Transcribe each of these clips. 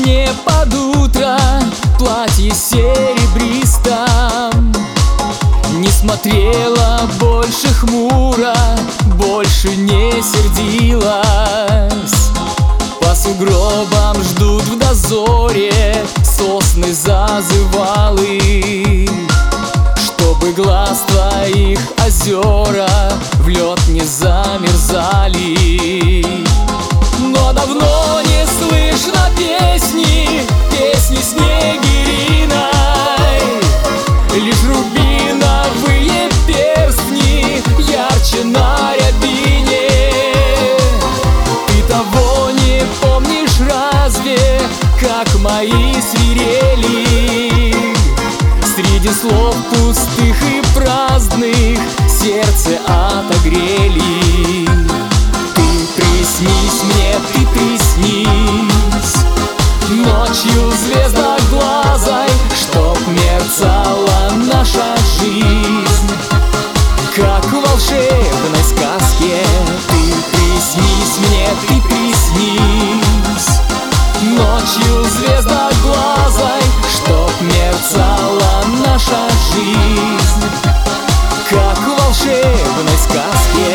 мне под утро платье серебристом. Не смотрела больше хмуро, больше не сердилась. По сугробам ждут в дозоре сосны зазывалы, чтобы глаз твоих озера в лед не замерзали. Но давно не слышно песни снегириной, лишь рубиновые перстни ярче на рябине. Ты того не помнишь разве, как мои свирели среди слов пустых и праздных сердце отогрели. Ты приснись мне, ты приснись ночью звездоглазой, чтоб мерцала наша жизнь, как в волшебной сказке. Ты приснись мне, ты приснись ночью звездоглазой, чтоб мерцала наша жизнь, как в волшебной сказке.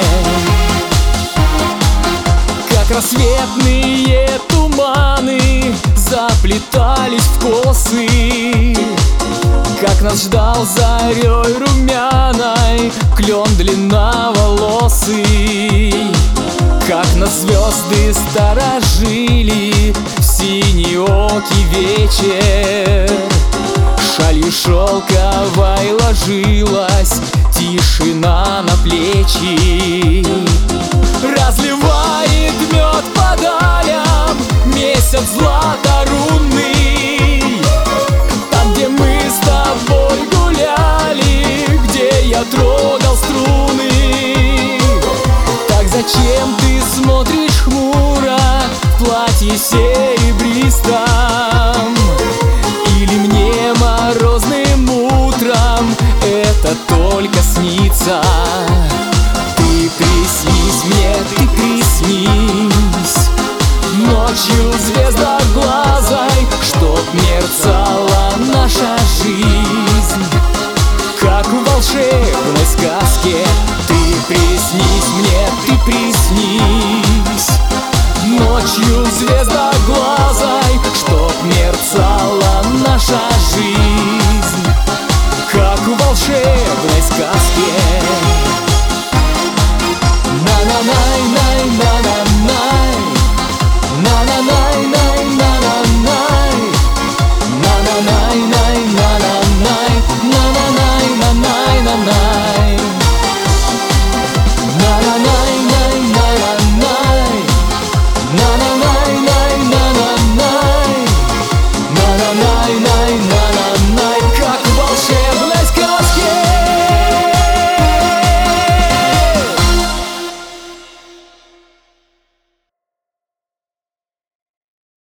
Как рассветные туманы заплетались в косы, как нас ждал зарей румяной клен длинноволосый, как нас звезды сторожили в синеокий вечер. Шалью шелковой ложилась тишина на плечи. Разливает мед по далям месяц златорунный, там, где мы с тобой гуляли, где я трогал струны. Так зачем ты смотришь хмуро в платье серебристом? Или мне морозным утром это только снится? Ты приснись мне, ты приснись ночью звездоглазой, чтоб мерцала наша жизнь, как в волшебной сказке. Ты приснись мне, ты приснись ночью звездоглазой, чтоб мерцала наша жизнь, как в волшебной